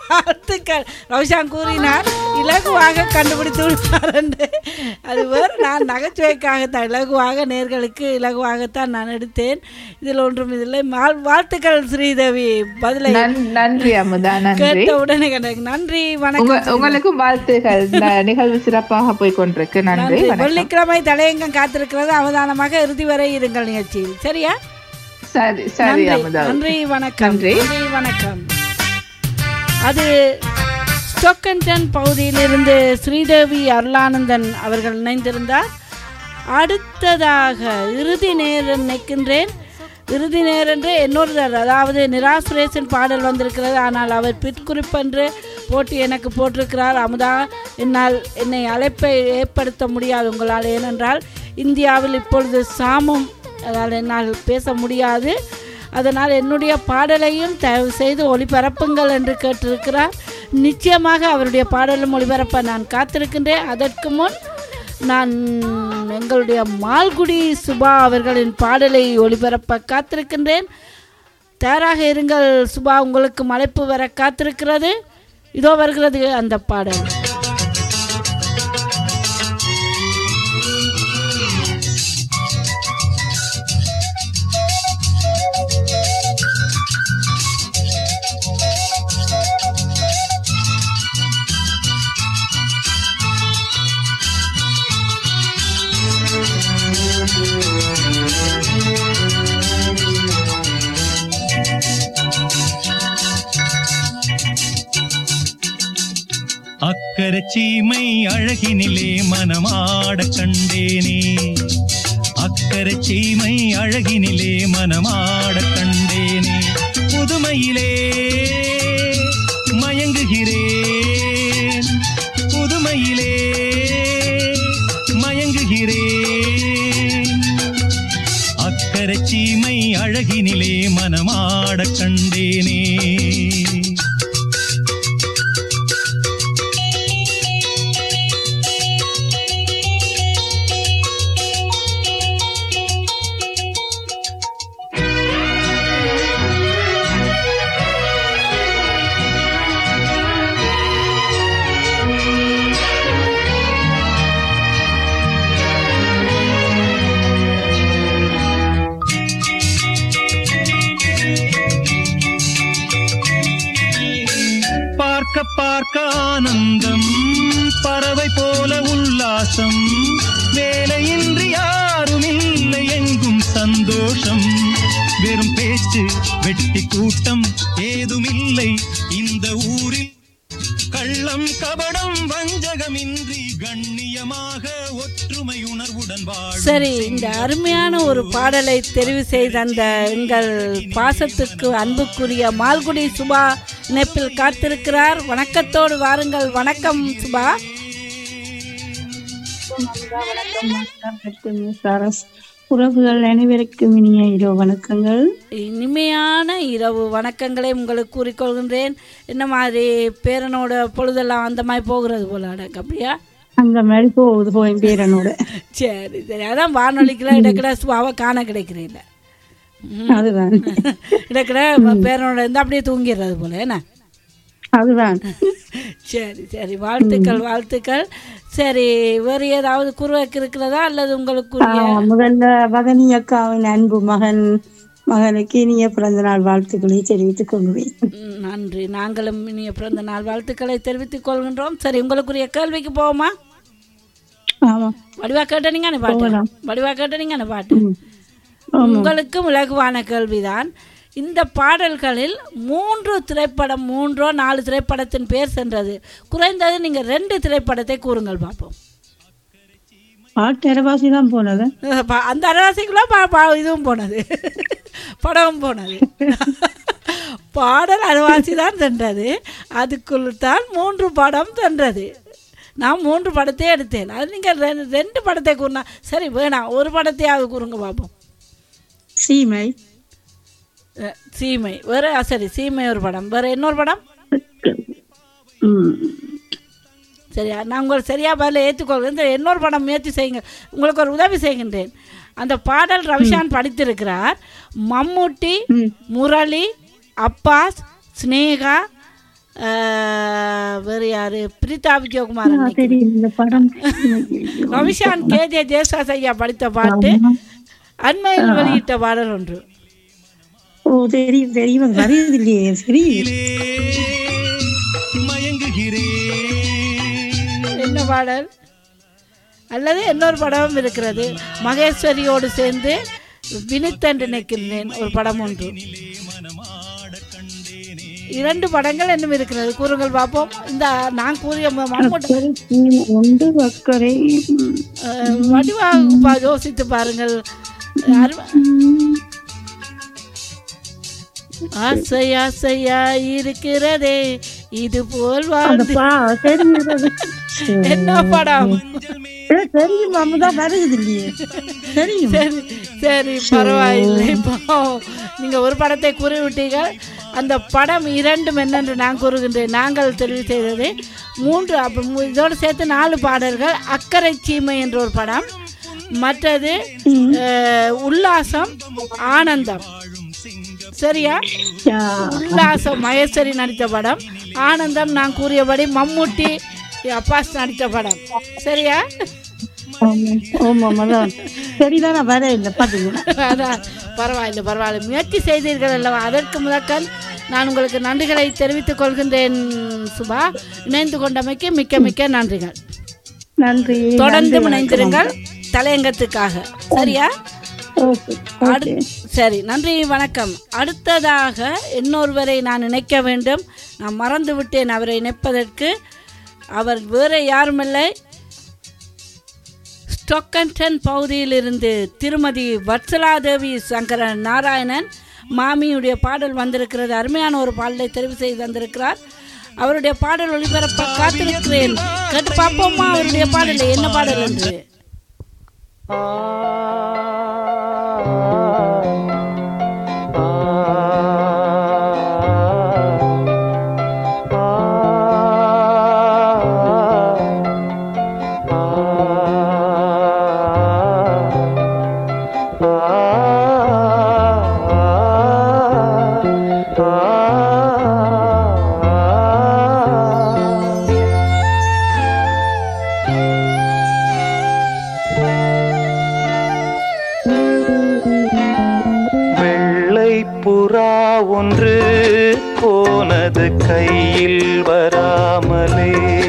வாழ்த்துக்கள். ரவிஷான் கூறினார் இலகுவாக கண்டுபிடித்து விட்டார் என்று. அது வேறு, நான் நகைச்சுவைக்காகத்தான், இலகுவாக நேர்களுக்கு இலகுவாகத்தான் நான் எடுத்தேன். இதில் ஒன்றும் இதில்லை. வாழ்த்துக்கள் ஸ்ரீதேவி. பதிலை நன்றி அமுதா, நன்றி. கேட்ட உடனே நன்றி, வணக்கம். உங்களுக்கும் வாழ்த்துகள். நிகழ்வு சிறப்பாக போய் கொண்டிருக்கு. நன்றி. வெள்ளிக்கிழமை தலையங்கம் காத்திருக்கிறது. அவதானமாக இறுதி வரை இருங்கள் நிகழ்ச்சியில். சரியா? சரி சரி அமுதா. நன்றி, வணக்கம். நன்றி, வணக்கம். அது ஸ்டோக்கன்டன் பகுதியிலிருந்து ஸ்ரீதேவி அருளானந்தன் அவர்கள் இணைந்திருந்தார். அடுத்ததாக இறுதி நேரம் நிற்கின்றேன். இறுதி நேரென்று இன்னொருத்தர், அதாவது நிராஸ் சுரேஷன் பாடல் வந்திருக்கிறது. ஆனால் அவர் பிற்குறிப்பென்று போட்டி எனக்கு போட்டிருக்கிறார். அமுதா, என்னை அழைப்பை ஏற்படுத்த முடியாது உங்களால். ஏனென்றால் இந்தியாவில் இப்பொழுது சாமம், அதனால் என்னால் பேச முடியாது. அதனால் என்னுடைய பாடலையும் தயவு செய்து ஒளிபரப்புங்கள் என்று கேட்டிருக்கிறார். நிச்சயமாக அவருடைய பாடலும் ஒளிபரப்ப நான் காத்திருக்கின்றேன். அதற்கு முன் நான் எங்களுடைய மால்குடி சுபா அவர்களின் பாடலை ஒளிபரப்ப காத்திருக்கின்றேன். தயாராக இருங்கள் சுபா, உங்களுக்கு அழைப்பு வர காத்திருக்கிறது. இதோ வருகிறது அந்த பாடல். அக்கரை சீமை அழகினிலே மனமாட கண்டேனே, அக்கரை சீமை அழகினிலே மனமாட கண்டேனே, புதுமையிலே மயங்குகிறேன், புதுமையிலே மயங்குகிறேன், அக்கரை சீமை அழகினிலே மனமாட கண்டேனே. பார்க்க ஆனந்தம், பறவை போல உல்லாசம், வேலையின்றி யாரும் இல்லை எங்கும் சந்தோஷம், வெறும் பேச்சு வெட்டி கூட்டம் ஏதுமில்லை இந்த ஊரில், கள்ளம் கபடம் வஞ்சகமின்றி கண்ணியமாக ஒற்றுமை உணர்வுடன் வாழ். சரி, இந்த அருமையான ஒரு பாடலை தெரிவு செய்த அந்த எங்கள் பாசத்துக்கு அன்புக்குரிய மால்குடி சுபா இணைப்பில் காத்திருக்கிறார். வணக்கத்தோடு வாருங்கள். வணக்கம் சுபா. உறவுகள் அனைவருக்கும் இனிய இரவு வணக்கங்கள். இனிமையான இரவு வணக்கங்களை உங்களுக்கு கூறிக்கொள்கின்றேன். என்ன மாதிரி பேரனோட பொழுதெல்லாம் அந்த மாதிரி போகிறது போல அடக்கு, அப்படியா? அந்த மாதிரி போகுது போய் பேரனோட. சரி சரி, அதான் வானொலிக்கெல்லாம் இடக்கிட சுபாவை காண கிடைக்கிறீல்ல, அதுதான் இடக்கிட பேரனோட இருந்து அப்படியே தூங்கிடுறது போல என்ன, அதுதான். சரி சரி, வாழ்த்துக்கள் வாழ்த்துக்கள். சரி, வேறு ஏதாவது குருவாக்கு இருக்கிறதா அல்லது உங்களுக்கு? முதல்ல வதனி அக்காவின் அன்பு மகனுக்கு இனிய பிறந்த நாள் வாழ்த்துக்களை தெரிவித்துக் கொள்வேன். நன்றி, நாங்களும் இனிய பிறந்த நாள் வாழ்த்துக்களை தெரிவித்துக் கொள்கின்றோம். சரி, உங்களுக்குரிய கேள்விக்கு போவோமா? ஆமா, வடிவா கேட்டீங்க பாட்டு, வடிவா கேட்டீங்க பாட்டு. உங்களுக்கு இலகுவான கேள்விதான். இந்த பாடல்களில் 3 திரைப்படம், 3 or 4 திரைப்படத்தின் பேர் சென்றது. குறைந்தது நீங்கள் 2 திரைப்படத்தை கூறுங்கள் பார்ப்போம். பாட்டு அரவாசி தான் போனது, அந்த அரவாசிக்குள்ள இதுவும் போனது, படமும் போனது. பாடல் அரவாசி தான் சென்றது, அதுக்குள் தான் 3 படம் சென்றது. நான் 3 படத்தை எடுத்தேன். அது நீங்கள் 2 படத்தை கூறினா சரி, வேணாம், ஒரு படத்தையாவது கூறுங்க பார்ப்போம். சீமை. சீமை வேறு, சரி, சீமை ஒரு படம். வேறு இன்னொரு படம்? சரியா, நான் உங்களுக்கு சரியா பதில் ஏற்றுக்கொள்கிறேன். இந்த இன்னொரு படம் முயற்சி செய்யுங்க, உங்களுக்கு ஒரு உதவி செய்கின்றேன். அந்த பாடல் ரவிஷான் படித்திருக்கிறார். மம்முட்டி, முரளி, அப்பாஸ், ஸ்னேகா, வேறு யாரு, பிரீதா விஜயகுமார், தெரியும் இந்த படம். ரவிஷான் KJ ஜேசாஸ் ஐயா படித்த பாட்டு, அண்மையில் வெளியிட்ட பாடல் ஒன்று. ஓ தெரியும் தெரியும், வருது இல்லையே, சரி என்ன பாடல்? அல்லது இன்னொரு படமும் இருக்கிறது, மகேஸ்வரியோடு சேர்ந்து வினித் என்று நினைக்கின்றேன் ஒரு படம் ஒன்று. 2 படங்கள் இன்னும் இருக்கிறது, கூறுங்கள் பார்ப்போம். இந்த நான் கூறிய ஒன்று வக்கரை வடிவாக யோசித்து பாருங்கள். ஆசை ஆசையா இருக்கிறதே இது போல் வாழ்ந்து. என்ன படம்? சரி பரவாயில்லை. இப்போ நீங்க ஒரு படத்தை கூறிவிட்டீர்கள். அந்த படம் 2 என்னென்று நான் கூறுகின்றேன். நாங்கள் தெரிவு செய்தது 3, அப்போ இதோடு சேர்த்து 4 பாடல்கள். அக்கறை சீமை என்ற ஒரு படம், மற்றது உல்லாசம், ஆனந்தம். சரியா? உல்லாசம் மகேஸ்வரி நடித்த படம், ஆனந்தம் நான் கூறியபடி மம்முட்டி அப்பாஸ் நடித்த படம். சரியா? பரவாயில்லை பரவாயில்லை, முயற்சி செய்தீர்கள் அல்லவா? அதற்கு முதற்கண் நான் உங்களுக்கு நன்றிகளை தெரிவித்துக் கொள்கின்றேன். சுபா, இணைந்து கொண்டமைக்கு மிக்க மிக்க நன்றிகள். நன்றி. தொடர்ந்து இணைந்திருங்கள் தலையங்கத்துக்காக. சரியா? சரி, நன்றி, வணக்கம். அடுத்ததாக இன்னொருவரை நான் இணைக்க வேண்டும். நான் மறந்து விட்டேன் அவரை இணைப்பதற்கு. அவர் வேறு யாருமில்லை, ஸ்டொக்கன்டன் பகுதியிலிருந்து திருமதி வத்சலாதேவி சங்கர நாராயணன் மாமியுடைய பாடல் வந்திருக்கிறது. அருமையான ஒரு பாடலை தெரிவு செய்து தந்திருக்கிறார். அவருடைய பாடல் ஒளிபரப்ப காத்திருக்கிறேன். கேட்டு பார்ப்போமா அவருடைய பாடலை, என்ன பாடல் என்று. ஒன்று போனது கையில் வராமலே,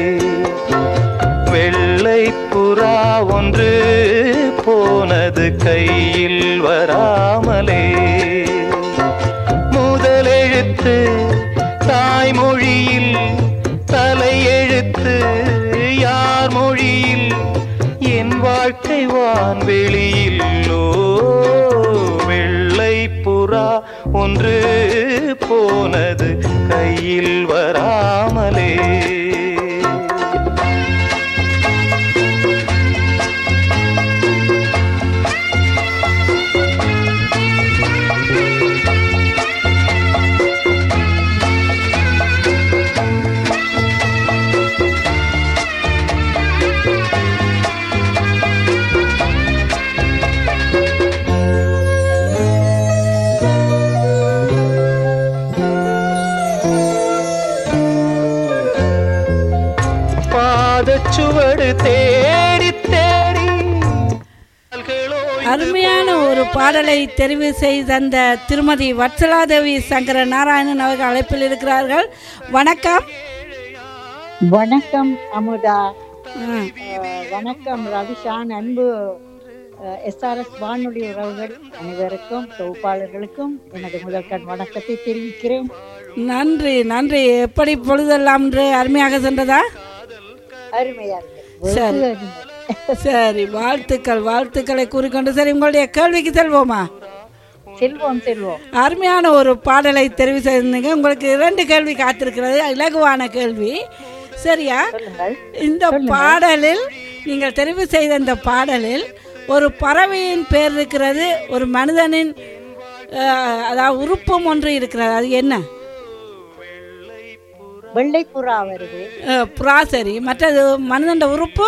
வெள்ளை புறா ஒன்று போனது கையில் வராமலே, முதலெழுத்து தாய்மொழியில் தலையெழுத்து யார் மொழியில், என் வாழ்க்கை வான்வெளியில்லோ, வெள்ளை புறா ஒன்று போனது கையில் வராமலே. சுவடு தேடி தேடி. அருமையான ஒரு பாடலை தெரிவு செய்து தந்த திருமதி வத்சலாதேவி சங்கர நாராயணன் அவர்கள் அழைப்பில் இருக்கிறார்கள். வணக்கம். வணக்கம் அமுதா. வணக்கம் ரவிஷான். அன்பு SRS வானொலி உறவுகள் அனைவருக்கும், தொகுப்பாளர்களுக்கும் எனது முதற்கண் வணக்கத்தை தெரிவிக்கிறேன். நன்றி நன்றி. எப்படி பொழுதெல்லாம் அருமையாக சென்றதா? சரி, வாழ்த்துக்கள். வாழ்த்துக்களை கூறிக்கொண்டு சரி, உங்களுடைய கேள்விக்கு செல்வோமா? செல்வோம். அருமையான ஒரு பாடலை தெரிவு செய்திருந்தீங்க. உங்களுக்கு 2 கேள்வி காத்திருக்கிறது, இலகுவான கேள்வி. சரியா? இந்த பாடலில், நீங்கள் தெரிவு செய்த இந்த பாடலில் ஒரு பறவையின் பேர் இருக்கிறது, ஒரு மனிதனின் அதாவது உறுப்பும் ஒன்று இருக்கிறது. அது என்ன? வெள்ளை புறா வருது. புறா. சரி, மற்றது மனிதன் உறுப்பு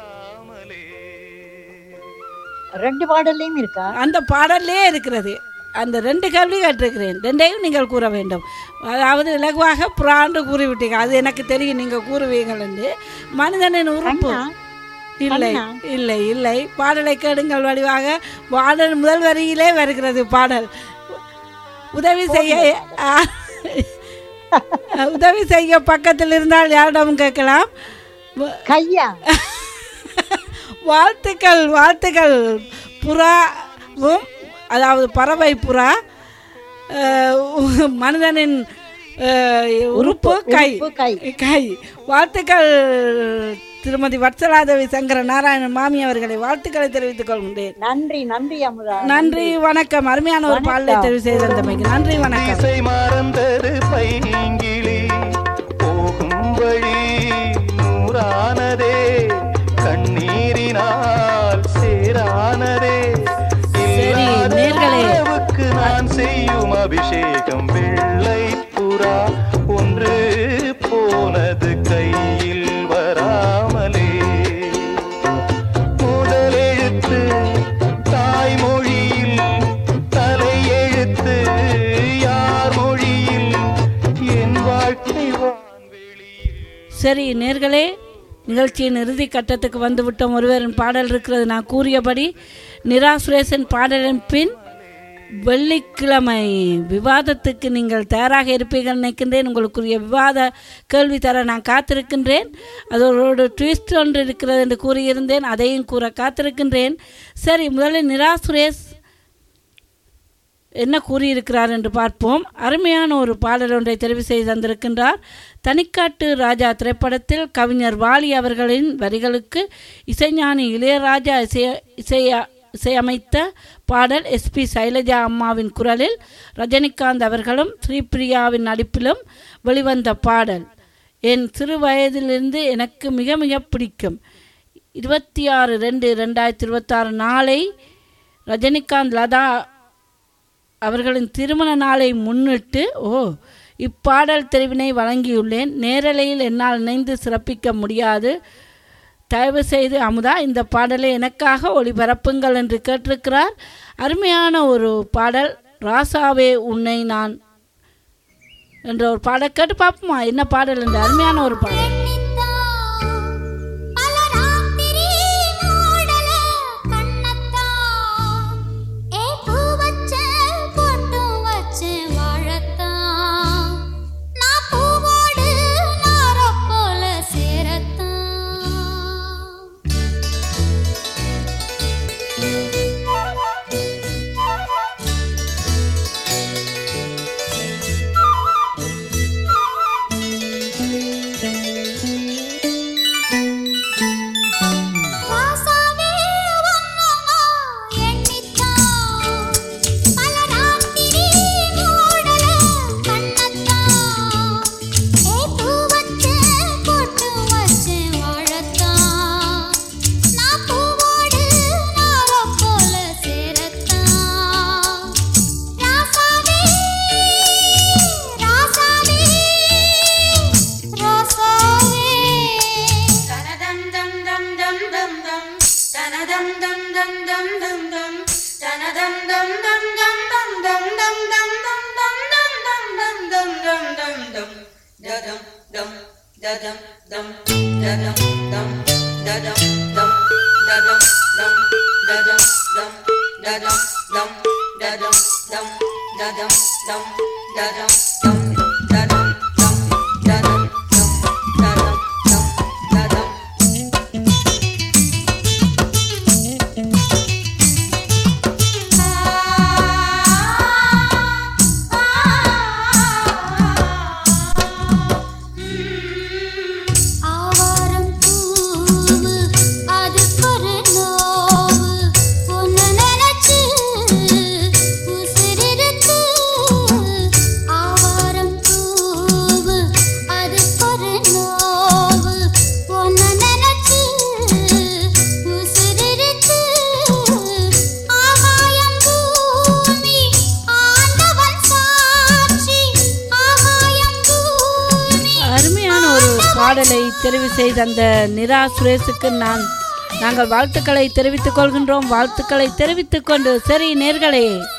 2 பாடல்லையும் இருக்கா? அந்த பாடல்லே இருக்கிறது. அந்த 2 கேள்வி கேட்டிருக்கிறேன், 2ஐயும் நீங்கள் கூற வேண்டும். அதாவது இலகுவாக புறாண்டு கூறிவிட்டீங்க, அது எனக்கு தெரியும் நீங்கள் கூறுவீங்கள் என்று. மனிதனின் உறுப்பு இல்லை இல்லை இல்லை, பாடலை கேடுங்கள் வடிவாக. பாடல் முதல் வரியிலே வருகிறது பாடல். உதவி செய்ய பக்கத்தில் இருந்தால் யாரிடமும் கேட்கலாம். கையா வாழ்த்துக்கள். புறாவும், அதாவது பறவை புறா, மனிதனின் உறுப்பு கை. வாழ்த்துக்கள் திருமதி வத்சலாதேவி சங்கர நாராயணன் மாமி அவர்களை வாழ்த்துக்களை தெரிவித்துக் கொள்கின்றேன். நன்றி அமுதா. நன்றி, வணக்கம். அருமையான ஒரு பாடலை தெரிவு செய்தமைக்கு நன்றி, வணக்கம். மறந்தது பைங்கிளி போகும் வழி நூறானதே, கண்ணீரினால் சேரானதே. சரி நேர்களே, நான் செய்யும் அபிஷேகம் வெள்ளை புறா ஒன்று போனது கையில் வராமலே. முதலெழுத்து தாய்மொழியில், தலையெழுத்து யார் மொழியில், என் வாழ்க்கை வான்வெளியில். சரி நேர்களே, நிகழ்ச்சியின் இறுதி கட்டத்துக்கு வந்துவிட்டோம். ஒருவரின் பாடல் இருக்கிறது. நான் கூறியபடி நிரா சுரேசன் பாடலின் பின் வெள்ளிக்கிழமை விவாதத்துக்கு நீங்கள் தயாராக இருப்பீர்கள் நினைக்கின்றேன். உங்களுக்குரிய விவாத கேள்வி தர நான் காத்திருக்கின்றேன். அதோடு ட்விஸ்ட் ஒன்று இருக்கிறது என்று கூறியிருந்தேன், அதையும் கூற காத்திருக்கின்றேன். சரி, முதலில் நிரா சுரேஷ் என்ன கூறியிருக்கிறார் என்று பார்ப்போம். அருமையான ஒரு பாடல் ஒன்றை தெரிவு செய்து தந்திருக்கின்றார். தனிக்காட்டு ராஜா திரைப்படத்தில் கவிஞர் வாலி அவர்களின் வரிகளுக்கு இசைஞானி இளையராஜா இசையமைத்த பாடல். எஸ்பி சைலஜா அம்மாவின் குரலில் ரஜினிகாந்த் அவர்களும் ஸ்ரீபிரியாவின் நடிப்பிலும் வெளிவந்த பாடல். என் சிறு வயதிலிருந்து எனக்கு மிக மிக பிடிக்கும். 26/2/2026 நாளை ரஜினிகாந்த் லதா அவர்களின் திருமண நாளை முன்னிட்டு இப்பாடல் தெரிவினை வழங்கியுள்ளேன். நேரலையில் என்னால் இணைந்து சிறப்பிக்க முடியாது. தயவு செய்து அமுதா இந்த பாடலை எனக்காக ஒளிபரப்புங்கள் என்று கேட்டிருக்கிறார். அருமையான ஒரு பாடல். ராசாவே உன்னை நான் என்ற ஒரு பாடல் கேட்டு பார்ப்போமா, என்ன பாடல் என்று. அருமையான ஒரு பாடல். பாடலை தெரிவு செய்த அந்த நிரா சுரேஷுக்கு நாங்கள் வாழ்த்துக்களை தெரிவித்துக் கொள்கின்றோம். வாழ்த்துக்களை தெரிவித்துக் கொண்டு, சரி நேர்களே,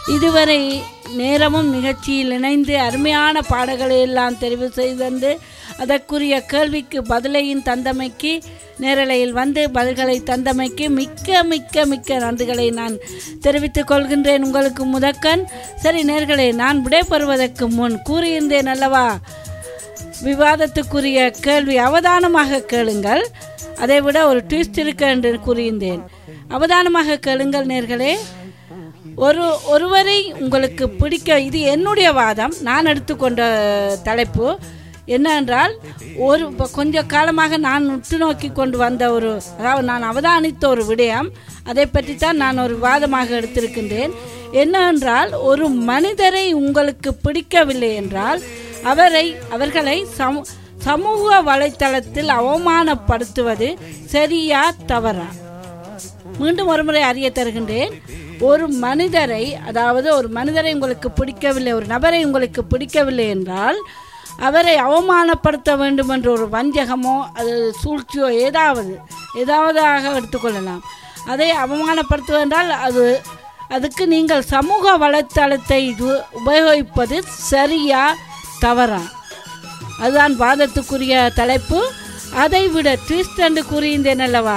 இதுவரை நேரமும் நிகழ்ச்சியில் இணைந்து அருமையான பாடல்களை எல்லாம் தெரிவு செய்து அதற்குரிய கேள்விக்கு பதிலையும் தந்தமைக்கு நேரலையில் வந்து பதில்களை தந்தமைக்கு மிக்க மிக்க மிக்க நன்றிகளை நான் தெரிவித்துக் கொள்கின்றேன் உங்களுக்கு முதற்கண். சரி நேர்களே, நான் விடைபெறுவதற்கு முன் கூறியிருந்தேன் அல்லவா, விவாதத்துக்குரிய கேள்வி அவதானமாக கேளுங்கள், அதைவிட ஒரு ட்விஸ்ட் இருக்கு என்று கூறியிருந்தேன். அவதானமாக கேளுங்கள் நேர்களே. ஒருவரை உங்களுக்கு பிடிக்க, இது என்னுடைய வாதம், நான் எடுத்துக்கொண்ட தலைப்பு என்னவென்றால், கொஞ்ச காலமாக நான் உற்று நோக்கி கொண்டு வந்த அதாவது நான் அவதானித்த ஒரு விடயம், அதை பற்றி தான் நான் ஒரு விவாதமாக எடுத்திருக்கின்றேன். என்னவென்றால், ஒரு மனிதரை உங்களுக்கு பிடிக்கவில்லை என்றால் அவர்களை சமூக வலைத்தளத்தில் அவமானப்படுத்துவது சரியா தவறா? மீண்டும் ஒருமுறை அறிய தருகின்றேன். ஒரு மனிதரை உங்களுக்கு பிடிக்கவில்லை, ஒரு நபரை உங்களுக்கு பிடிக்கவில்லை என்றால் அவரை அவமானப்படுத்த வேண்டும் என்ற ஒரு வஞ்சகமோ அது சூழ்ச்சியோ ஏதாவதாக எடுத்துக்கொள்ளலாம். அதை அவமானப்படுத்துவதென்றால் அதுக்கு நீங்கள் சமூக வலைத்தளத்தை உபயோகிப்பது சரியா தவறா? அதுதான் வாதத்துக்குரிய தலைப்பு. அதை விட ட்விஸ்ட் என்று கூறியிருந்தேன் அல்லவா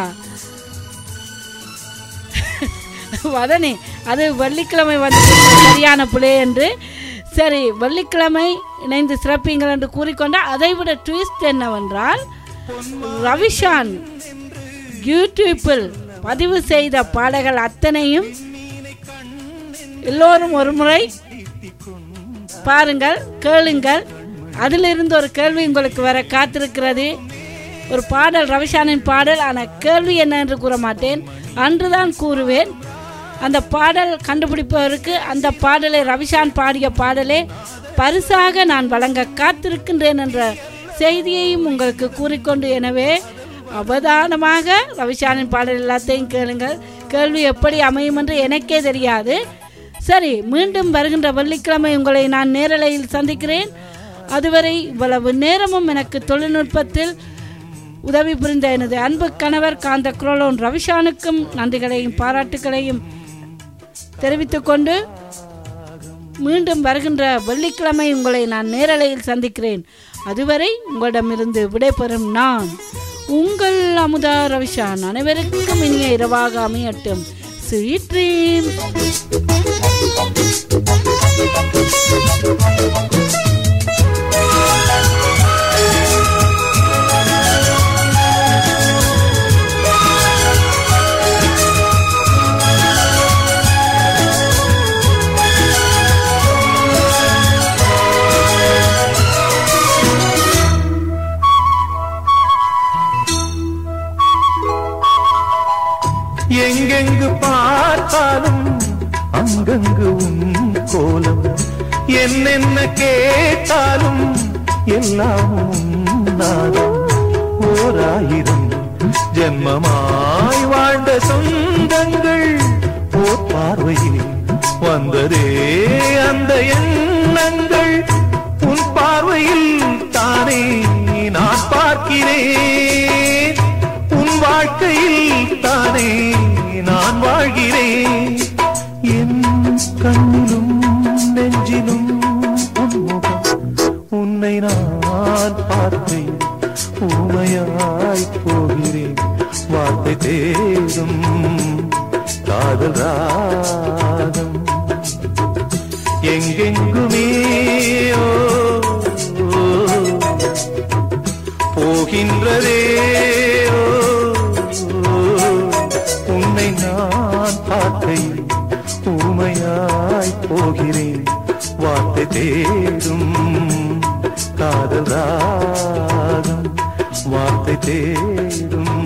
வதனே, அது வெள்ளிக்கிழமை வந்து சரியான பிள்ளை என்று. சரி, வெள்ளிக்கிழமை இணைந்து சிறப்பீங்கள் என்று கூறிக்கொண்டால் அதை விட ட்விஸ்ட் என்னவென்றால், ரவிஷான் யூடியூப்பில் பதிவு செய்த பாடல்கள் அத்தனையும் எல்லோரும் ஒரு முறை பாருங்கள், கேளுங்கள். அதிலிருந்து ஒரு கேள்வி உங்களுக்கு வர காத்திருக்கிறது. ஒரு பாடல், ரவிஷானின் பாடல், ஆனால் கேள்வி என்ன என்று கூற மாட்டேன், அன்றுதான் கூறுவேன். அந்த பாடல் கண்டுபிடிப்பதற்கு அந்த பாடலை, ரவிஷான் பாடிய பாடலே பரிசாக நான் வழங்க காத்திருக்கின்றேன் என்ற செய்தியையும் உங்களுக்கு கூறிக்கொண்டு, எனவே அவதானமாக ரவிஷானின் பாடல் எல்லாத்தையும் கேளுங்கள். கேள்வி எப்படி அமையும் என்று எனக்கே தெரியாது. சரி, மீண்டும் வருகின்ற வெள்ளிக்கிழமை உங்களை நான் நேரலையில் சந்திக்கிறேன். அதுவரை இவ்வளவு நேரமும் எனக்கு தொழில்நுட்பத்தில் உதவி புரிந்த எனது அன்பு கணவர் காந்த குரோலோன் ரவிஷானுக்கும் நன்றிகளையும் பாராட்டுகளையும் தெரிவித்துக் கொண்டு, மீண்டும் வருகின்ற வெள்ளிக்கிழமை உங்களை நான் நேரலையில் சந்திக்கிறேன். அதுவரை உங்களிடமிருந்து விடைபெறும் நான் உங்கள் அமுதா ரவிஷான். அனைவருக்கும் இனிய இரவாக அமையட்டும். Sweet dream. எங்கெங்கு பார்த்தாலும் அங்கங்கு உன் கோலம், என்னென்ன கேட்டாலும் எல்லாம் நாதம். ஓராயிரம் ஜென்மமாய் வாழ்ந்த சொந்தங்கள் ஓர் பார்வையில் வந்ததே அந்த எண்ணங்கள். உன் பார்வையில் தானே நான் பார்க்கிறேன், உன் வாழ்க்கையில் தானே நான் வாழ்கிறேன். என் கண்ணிலும் நெஞ்சிலும் உன்முகம், உன்னை நான் பார்த்தேன், ஊமையாய் போகிறேன். வார்த்தை தேடும் காதல் ராகம் எங்கெங்குமே போகின்றதே. உன்னை நான் பார்க்கையில் ஊமையாய் போகிறேன். வார்த்தை தேடும் காதல் ராகம் வார்த்தை தேடும்